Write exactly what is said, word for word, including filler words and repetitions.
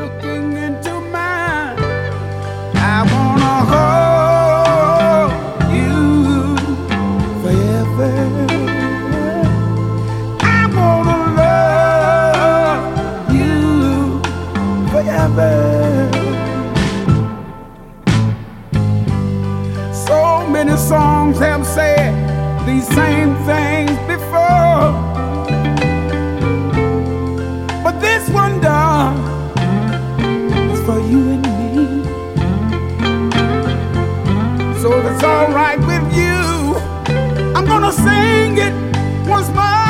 looking into mine. I wanna hold you forever. I wanna love you forever. So many songs have said these same things before, but this one, done, is for you and me. So if it's all right with you, I'm gonna sing it once more.